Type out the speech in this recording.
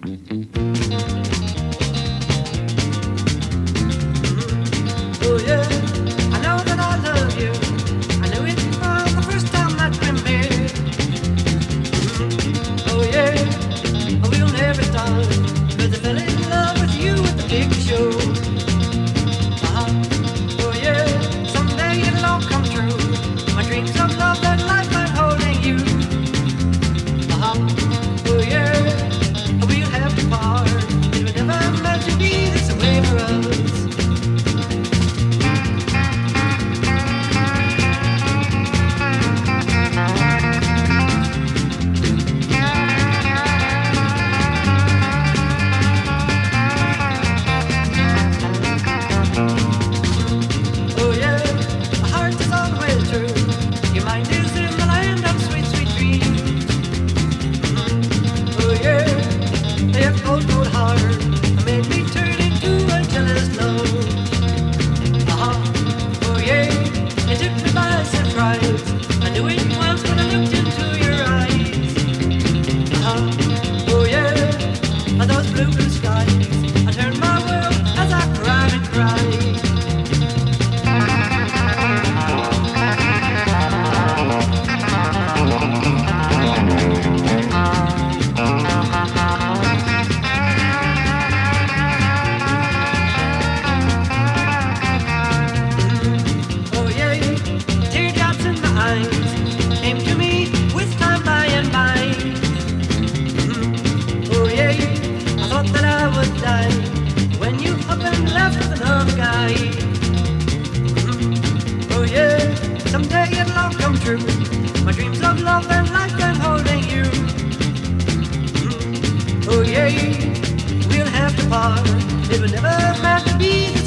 Oh yeah, I know that I love you. I knew it from the first time that we met. Oh yeah, we'll never stop. 'Cause I fell in love with you at the big show. Oh yeah, someday it'll all come true. My dreams of love and life and holding you. Oh yeah, we'll have to part. It was never meant to be this way for us. Oh yeah, my heart is always true. Your mind is in the land of sweet, sweet dreams. Oh yeah, that cold, cold heart made me turn into a jealous love. Oh yeah, it took me by surprise. I knew it once when I looked into your eyes. Oh yeah, those blue, blue skies. I turned my world as I cried and cried. Oh yeah, teardrops in my eyes came to me with time by and by. Oh yeah, I thought that I would die when you up and left with another guy. Oh yeah, someday it'll all come true. My dreams of love and life and holding you. Oh yeah, we'll have to part. It was never meant to be.